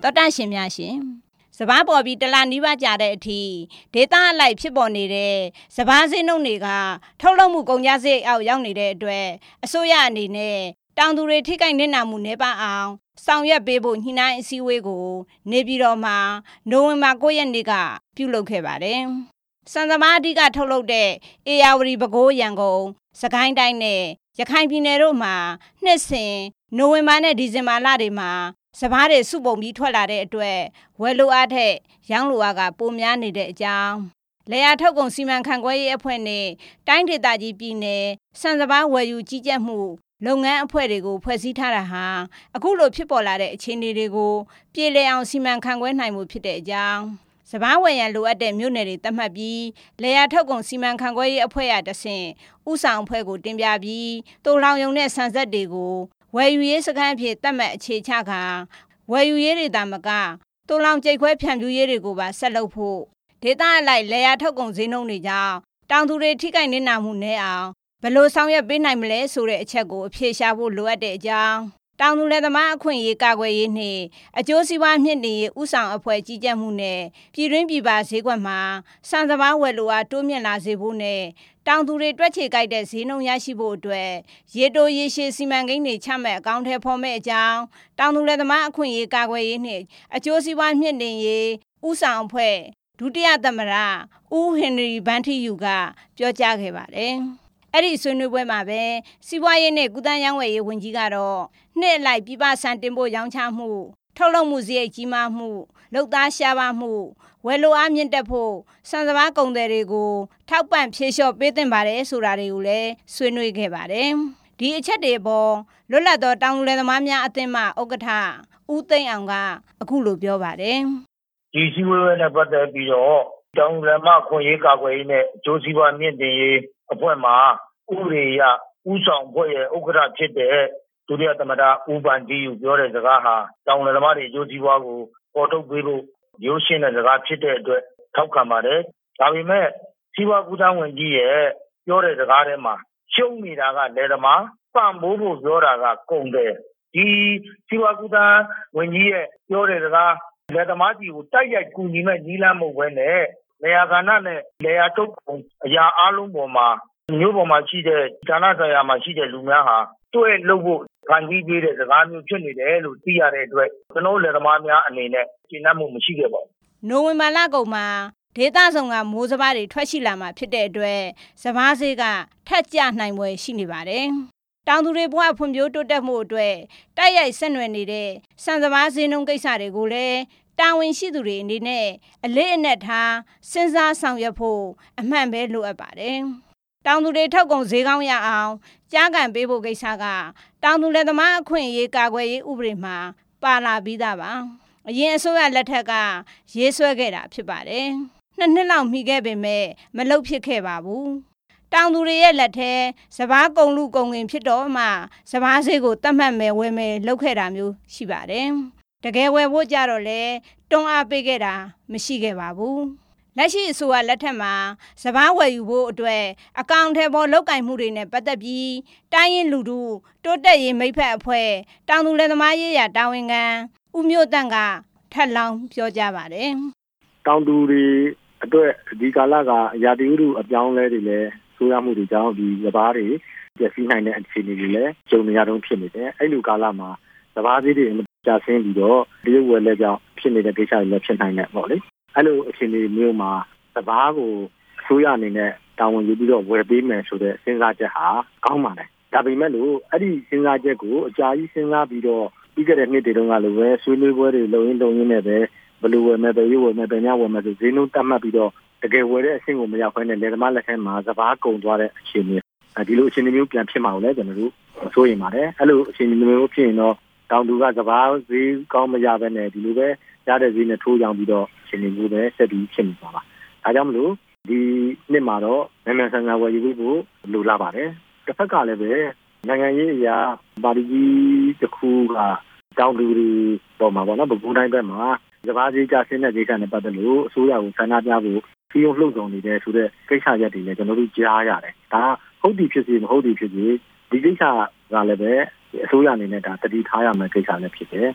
တော်တန့်ရှင်များရှင်စပားပေါ်ပြီးတလားနီးပါးကြာတဲ့အထိဒေတာအလိုက်ဖြစ်ပေါ်နေတဲ့စပားစင်းနှုန်းတွေကထုတ်လုပ်မှုကုန်ကျစရိတ်အောက်ရောက်နေတဲ့အတွက်အစိုးရအနေနဲ့တောင်သူတွေထိခိုက်နစ်နာမှုနည်းပါးအောင်ဆောင်ရွက်ပေးဖို့ညှိနှိုင်းအစည်းအဝေးကိုနေပြည်တော်မှာနိုဝင်ဘာ9 ရက်နေ့ကပြုလုပ်ခဲ့ပါတယ်။စံစပါးအဓိကထုတ်လုပ်တဲ့ဧရာဝတီပဲခူးရန်ကုန်စကိုင်းတိုင်းနဲ့ရခိုင်ပြည်နယ်တို့မှာနှစ်စဉ်နိုဝင်ဘာနဲ့ဒီဇင်ဘာလတွေမှာစပားတွေစုပုံပြီးထွက်လာတဲ့အတွက်ဝယ်လိုအားထက်ရောင်းလိုအားကပိုများနေတဲ့အကြောင်းလယ်ယာထုတ်ကုန်စီမံခန့်ခွဲရေးအဖွဲ့နဲ့တိုင်းဒေသကြီးပြည်နယ်စံစပါးဝယ်ယူကြီးကြပ်မှုလုပ်ငန်းအဖွဲ့တွေကိုဖွဲ့စည်းထားတာဟာအခုလိုဖြစ်ပေါ်လာတဲ့အခြေအနေတွေကိုပြည်လည်အောင်စီမံခန့်ခွဲနိုင်မှုဖြစ်တဲ့အကြောင်းစပားဝယ်ရန်လိုအပ်တဲ့မြို့နယ်တွေသတ်မှတ်ပြီးလယ်ယာထုတ်ကုန်စီမံခန့်ခွဲရေးအဖွဲ့ရတဆင့်ဥဆောင်အဖွဲ့ကိုတင်ပြပြီးတူလောင်ယုံနဲ့ဆန်ဆက်တွေကိုဝယ်ယူရေးစခန်းအဖြစ်သတ်မှတ်အခြေချကာဝယ်ယူရေးတွေသာမကတူလောင်ကြိတ်ခွဲဖြန့်ဖြူးရေးတွေကိုပါဆက်လုပ်ဖို့ဒေသအလိုက်လယ်ယာထုတ်ကုန်ဈေးနှုန်းတွေကြောင့်တောင်သူတွေထိခိုက်နစ်နာမှုနည်းအောင်ဘယ်လိုဆောင်ရွက်ပေးနိုင်မလဲဆိုတဲ့အချက်ကိုအဖြေရှာဖို့လိုအပ်တဲ့အကြောင်းတောင်သူလယ်သမားအခွင့်အရေးကာကွယ်ရေးနှင့်အကျိုးစီးပွားမြှင့်တင်ရေးဥဆောင်အဖွဲ့ကြီးကြပ်မှုနဲ့ပြည်တွင်းပြည်ပဈေးကွက်မှာစံစပါးဝယ်လိုအားတိုးမြင့်လာစေဖို့နဲ့တောင်သူတွေတွက်ချေကြိုက်တဲ့ဈေးနှုန်းရရှိဖို့အတွက်ရေတိုရေရှည်စီမံကိန်းတွေချမှတ်အကောင့်ထဲဖော်မဲ့အကြောင်းတောင်သူလယ်သမားအခွင့်အရေးကာကွယ်ရေးနှင့်အကျိုးစီးပွားမြှင့်တင်ရေးဥဆောင်အဖွဲ့ဒုတိယသမ္မတဦးဟင်နရီဗန်ထီယူကပြောကြားခဲ့ပါတယ်။အဲ့ဒီဆွေးနွေးပွဲမှာပဲစီးပွားရေးနဲ့ကုသရေးဝန်ကြီးကတော့နှစ်အလိုက်ပြည်ပဆန်တင်ပို့ရောင်းချမှုထုတ်လုပ်မှုစရိတ်ကြီးမားမှုလုပ်သားရှားပါမှုဝယ်လိုအားမြင့်တက်ဖို့စံစပါးကုန်သည်တွေကိုထောက်ပံ့ဖြေလျှော့ပေးသင့်ပါတယ်ဆိုတာတွေကိုလည်းဆွေးနွေးခဲ့ပါတယ်။ဒီအချက်တွေပေါ်လွတ်လပ်သောတောင်သူလယ်သမားများအသင်းမှဥက္ကဋ္ဌဦးသိန်းအောင်ကအခုလိုပြောပါတယ်။ဒီစည်းဝေးပွဲနဲ့ပတ်သက်ပြီးတော့တောင်သူလယ်သမားခွင့်ရေးကာကွယ်ရေးနဲ့အကျိုးစီးပွားမြင့်တင်ရေးအဖွဲ့မှာဥပဒေအရဥဆောင်ဖွဲ့ရဲ့ဥက္ကဋ္ဌဖြစ်တဲ့ဒုတိယသမ္မတဦးဗန်တီယူပြောတဲ့စကားဟာတောင်သူလယ်သမားတွေအကျိုးစီးပွားကိုပေါ်ထုတ်ပေးဖို့ရိုးရှင်းတဲ့စကားဖြစ်တဲ့အတွက်ထောက်ခံပါတယ်။ဒါပေမဲ့စီးပွားကူးသန်းဝန်ကြီးရဲ့ပြောတဲ့စကားထဲမှာရှုံးနေတာကလယ်သမားပံ့ပိုးဖို့ပြောတာကကုန်တယ်။ဒီစီးပွားကူးသန်းဝန်ကြီးရဲ့ပြောတဲ့စကားလယ်သမားကြီးကိုတိုက်ရိုက်ကူညီမဲ့နည်းလမ်းမဟုတ်ဘဲနဲ့လယ်ယာကဏ္ဍနဲ့လယ်ယာထုတ်ကုန်အရာအလုံးပေါ်မှာမျိုးပေါ်မှာရှိတဲ့ဌာနဆိုင်ရာမှာရှိတဲ့လူများဟာတွေ့လို့ဖို့ဖန်တီးပေးတဲ့စကားမျိုးဖြစ်နေတယ်လို့သိရတဲ့အတွက်ကျွန်တော်လယ်သမားများအနေနဲ့ကျေနပ်မှုမရှိခဲ့ပါဘူး။နိုဝင်ဘာလကုန်မှာဒေသဆောင်ကမိုးစပါးတွေထွက်ရှိလာမှာဖြစ်တဲ့အတွက်စပါးဈေးကထက်ကျနိုင်ွယ်ရှိနေပါတယ်။တောင်သူတွေဘဝဖွံ့ဖြိုးတိုးတက်မှုအတွက်တိုက်ရိုက်ဆက်နွယ်နေတဲ့စံစပါးဈေးနှုန်းကိစ္စတွေကိုလည်းတာဝန်ရှိသူတွေအနေနဲ့အလေးအနက်ထားစဉ်းစားဆောင်ရွက်ဖို့အမှန်ပဲလိုအပ်ပါတယ်။တောင်သူတွေထုတ်ကုန်ဈေးကောင်းရအောင်ကြားကန်ပေးဖို့ကိစ္စကတောင်သူလယ်သမားအခွင့်အရေးကာကွယ်ရေးဥပဒေမှာပါလာပြီးသားပါ။အရင်အစိုးရလက်ထက်ကရေးဆွဲခဲ့တာဖြစ်ပါတယ်။နှစ်လောက်မိခဲ့ပေမဲ့မလုပ်ဖြစ်ခဲ့ပါဘူး။တောင်သူတွေရဲ့လက်ထဲစပါးကုန်လူကုန်ငင်ဖြစ်တော့မှစပါးဈေးကိုတတ်မှတ်မယ်ဝယ်မယ်လုပ်ခဲ့တာမျိုးရှိပါတယ်။တကယ်ဝယ်ဖို့ကြတော့လေတွန်းအားပေးခဲ့တာမရှိခဲ့ပါဘူး။လက်ရှိအစိုးရလက်ထက်မှာစပါးဝယ်ယူဖို့အတွက်အကောင့်ထဲပေါ်လောက်ကင်မှုတွေနဲ့ပတ်သက်ပြီးတိုင်းရင်းလူထုတိုးတက်ရေးမိတ်ဖက်အဖွဲ့တောင်သူလယ်သမားရေးရာတာဝန်ခံဦးမျိုးတန့်ကထပ်လောင်းပြောကြားပါတယ်။တောင်သူတွေအတွက်ဒီကာလကရာသီဥတုအပြောင်းလဲတွေလည်းဆိုးရမှုတွေကြောင့်ဒီစပါးတွေပျက်စီးနိုင်တဲ့အခြေအနေတွေလည်းကြုံနေရတော့ဖြစ်နေတယ်။အဲ့လိုကာလမှာစပါးဈေးတွေကျဆင်းပြီးတော့တရုတ်ဝယ်လက်ကြောင့်ဖြစ်နေတဲ့ကိစ္စတွေလည်းဖြစ်နိုင်တယ်ပေါ့လေ။အဲ့လိုအခြေအနေမျိုးမှာစပါးကိုအစိုးရအနေနဲ့တာဝန်ယူပြီးတော့ဝယ်ပေးမယ်ဆိုတဲ့စဉ်းစားချက်ဟာကောင်းပါတယ်။ဒါပေမဲ့လို့အဲ့ဒီစဉ်းစားချက်ကိုအကြာကြီးစဉ်းစားပြီးတော့ပြီးခဲ့တဲ့နှစ်တွေတုန်းကလိုပဲဆွေးနွေးပွဲတွေလုပ်ရင်းနဲ့ပဲဘယ်လိုဝယ်မယ်ဘယ်ရွေးဝယ်မယ်ဘယ်ညဝယ်မယ်ဆိုဈေးနှုန်းတတ်မှတ်ပြီးတော့တကယ်ဝယ်တဲ့အဆင့်ကိုမရောက်ဘဲနဲ့လယ်သမားလက်ထဲမှာစပါးကုန်သွားတဲ့အခြေအနေဒီလိုအခြေအနေမျိုးပြန်ဖြစ်မှာကိုလည်းကျွန်တော်တို့စိုးရိမ်ပါတယ်။အဲ့လိုအခြေအနေမျိုးဖြစ်ရင်တော့တောင်သူကစပါးဈေးကောင်းမရဘဲနဲ့ဒီလိုပဲရတဲ့ဈေးနဲ့ထိုးကြောင်ပြီးတော့အခြေအနေမျိုးပဲဆက်ပြီးဖြစ်နေပါပါ။ဒါကြောင့်မလို့ဒီနှစ်မှာတော့နိုင်ငံဆိုင်ရာဝယ်ယူဖို့လိုလာပါတယ်။တစ်ဖက်ကလည်းပဲနိုင်ငံရေးအရာပါတီကြီးတစ်ခုကတောင်သူတွေပေါ်မှာပေါ့နော်ပဲခူးတိုင်းဘက်မှာစပါးဈေးကျဆင်းတဲ့ကိစ္စနဲ့ပတ်သက်လို့အစိုးရကိုဆန္ဒပြဖို့စီယုံလှုပ်ဆောင်နေတဲ့ဆိုတဲ့ကိစ္စရပ်တွေလည်းကျွန်တော်တို့ကြားရတယ်။ဒါဟုတ်သည်ဖြစ်စေမဟုတ်သည်ဖြစ်စေဒီကိစ္စကလည်းပဲအစိုးရအနေနဲ့ဒါတတိထားရမယ့်ကိစ္စလည်းဖြစ်တယ်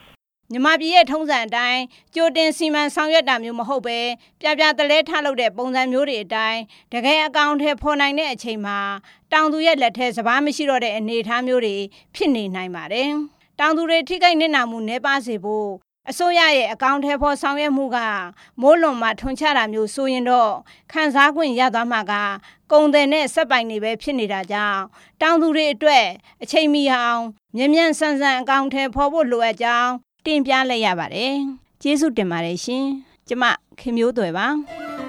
မြန်မာပြည်ရဲ့ထုံးစံအတိုင်းကြိုတင်စီမံဆောင်ရွက်တာမျိုးမဟုတ်ပဲပြပြတလဲထားလုပ်တဲ့ပုံစံမျိုးတွေအတိုင်းတကယ်အကောင်အထည်ဖော်နိုင်တဲ့အချိန်မှာတောင်သူရဲ့လက်ထဲစပါးမရှိတော့တဲ့အနေအထားမျိုးတွေဖြစ်နေနိုင်ပါတယ်။တောင်သူတွေထိခိုက်နစ်နာမှုနည်းပါးစေဖို့အစိုးရရဲ့အကောင်အထည်ဖော်ဆောင်ရွက်မှုကမိုးလွန်မှထွန်ချတာမျိုးဆိုရင်တော့ခံစား권ရသွားမှာကကုန်တယ်နဲ့စက်ပိုင်တွေပဲဖြစ်နေတာကြောင့်တောင်သူတွေအတွက်အချိန်မီအောင်မြန်ဆန်အကောင်အထည်ဖော်ဖို့လိုအပ်ကြောင်းတင်ပြလိုက်ရပါတယ်။ကျေးဇူးတင်ပါတယ်ရှင်။ကျမခင်မျိုးသွယ်ပါ။